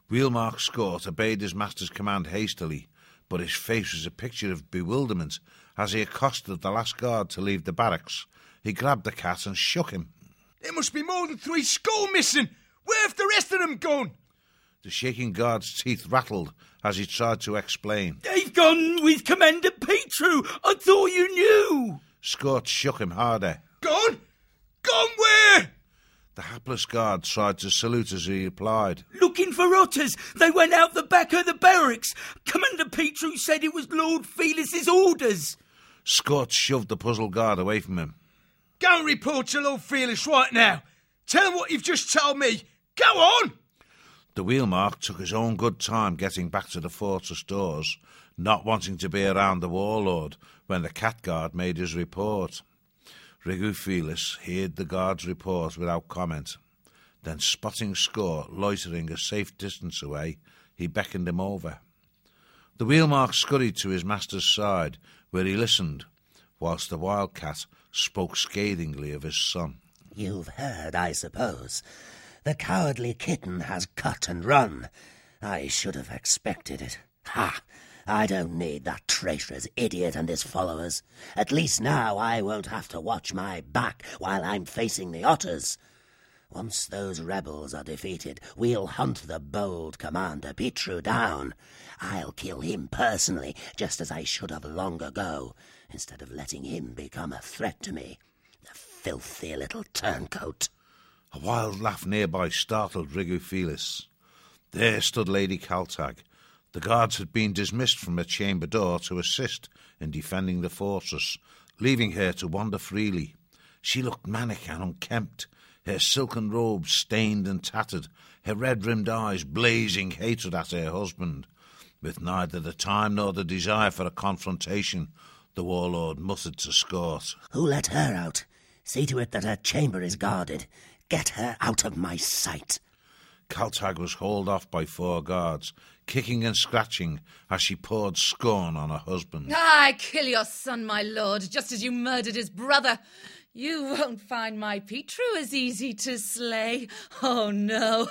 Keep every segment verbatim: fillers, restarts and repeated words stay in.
Wheelmark Scott obeyed his master's command hastily, but his face was a picture of bewilderment as he accosted the last guard to leave the barracks. He grabbed the cat and shook him. There must be more than three score missing. Where have the rest of them gone? The shaking guard's teeth rattled as he tried to explain. They've gone with Commander Petru. I thought you knew. Scott shook him harder. Gone? Gone where? The hapless guard tried to salute as he replied. Looking for otters. They went out the back of the barracks. Commander Petru said it was Lord Felis's orders. Scott shoved the puzzled guard away from him. Go and report to Lord Felis right now. Tell him what you've just told me. Go on! The Wheelmark took his own good time getting back to the fortress doors, not wanting to be around the warlord when the cat guard made his report. Rigu Felis heard the guard's report without comment. Then, spotting Score loitering a safe distance away, he beckoned him over. The Wheelmark scurried to his master's side, where he listened, whilst the wildcat spoke scathingly of his son. You've heard, I suppose. The cowardly kitten has cut and run. I should have expected it. Ha! I don't need that traitorous idiot and his followers. At least now I won't have to watch my back while I'm facing the otters. Once those rebels are defeated, we'll hunt the bold Commander Petru down. I'll kill him personally, just as I should have long ago, instead of letting him become a threat to me. The filthy little turncoat. A wild laugh nearby startled Rigu Felis. There stood Lady Kaltag. The guards had been dismissed from her chamber door to assist in defending the fortress, leaving her to wander freely. She looked manic and unkempt, her silken robes stained and tattered, her red-rimmed eyes blazing hatred at her husband. With neither the time nor the desire for a confrontation, the warlord muttered to Scott. Who let her out? See to it that her chamber is guarded. Get her out of my sight. Kaltag was hauled off by four guards, kicking and scratching as she poured scorn on her husband. I kill your son, my lord, just as you murdered his brother. You won't find my Petru as easy to slay. Oh, no.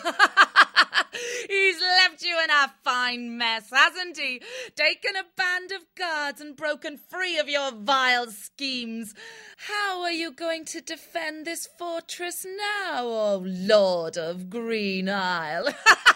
He's left you in a fine mess, hasn't he? Taken a band of guards and broken free of your vile schemes. How are you going to defend this fortress now, oh Lord of Green Isle?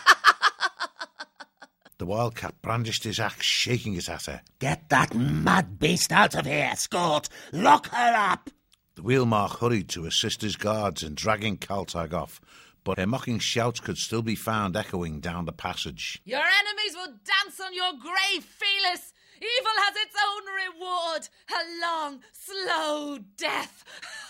The wildcat brandished his axe, shaking it at her. Get that mad beast out of here, Scott! Lock her up! The Wheelmark hurried to assist his guards in dragging Kaltag off, but her mocking shouts could still be found echoing down the passage. Your enemies will dance on your grave, Felis. Evil has its own reward, a long, slow death.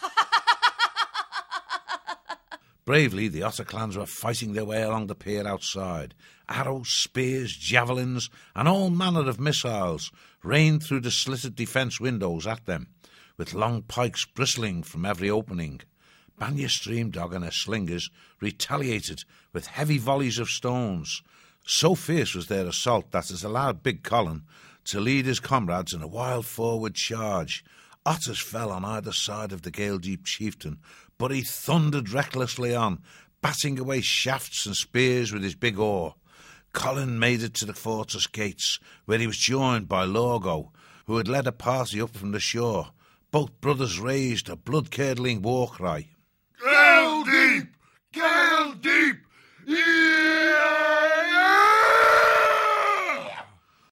Bravely, the otter clans were fighting their way along the pier outside. Arrows, spears, javelins, and all manner of missiles rained through the slitted defence windows at them, with long pikes bristling from every opening. Banya Streamdog and her slingers retaliated with heavy volleys of stones. So fierce was their assault that it allowed Big Colin to lead his comrades in a wild forward charge. Otters fell on either side of the Gale-Deep chieftain, but he thundered recklessly on, batting away shafts and spears with his big oar. Colin made it to the fortress gates, where he was joined by Lorgo, who had led a party up from the shore. Both brothers raised a blood-curdling war cry. Gale Deep! Gale Deep! Yeah!